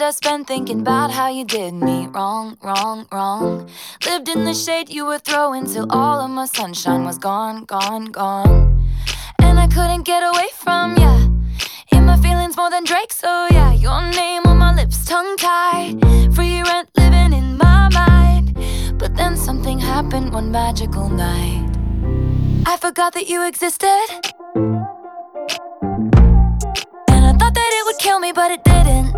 did I spend thinking about how you did me wrong, wrong, wrong? Lived in the shade you were throwing till all of my sunshine was gone, gone, gone. And I couldn't get away from ya, in my feelings more than Drake, so yeah. Your name on my lips, tongue-tied, free rent living in my mind. But then something happened one magical night. I forgot that you existed, and I thought that it would kill me, but it didn't.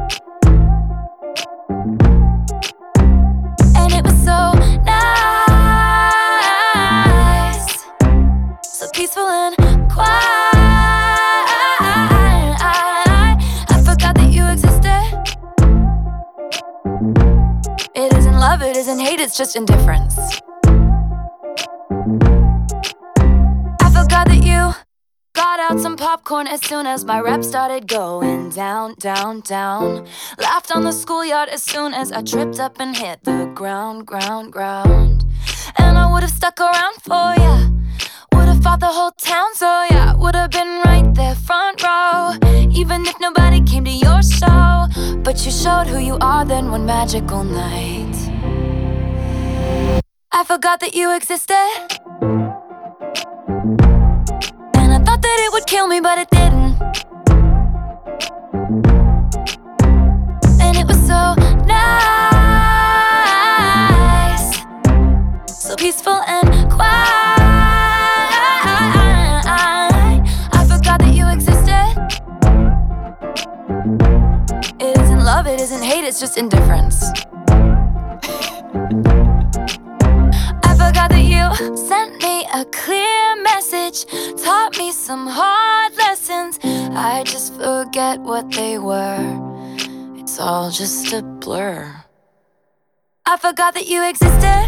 And it was so nice, so peaceful and quiet. I forgot that you existed. It isn't love, it isn't hate, it's just indifference. I forgot that you got out some popcorn as soon as my rep started going down, down, down. Laughed on the schoolyard as soon as I tripped up and hit the ground, ground, ground. And I would've stuck around for ya, would've fought the whole town, so yeah. Would've been right there front row, even if nobody came to your show. But you showed who you are then one magical night. I forgot that you existed, thought that it would kill me, but it didn't. And it was so nice, so peaceful and quiet. I forgot that you existed. It isn't love, it isn't hate, it's just indifference. I forgot that you sent me a clear message, taught me some hard lessons. I just forget what they were, it's all just a blur. I forgot that you existed,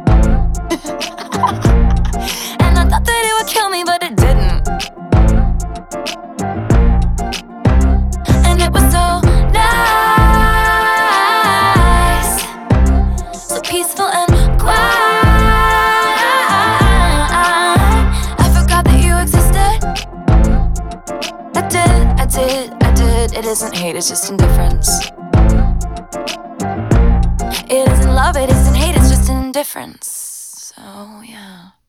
and I thought that it would kill me, but it didn't. And it was so nice, so peaceful and quiet. I did, it isn't hate, it's just indifference. It isn't love, it isn't hate, it's just indifference. So, yeah.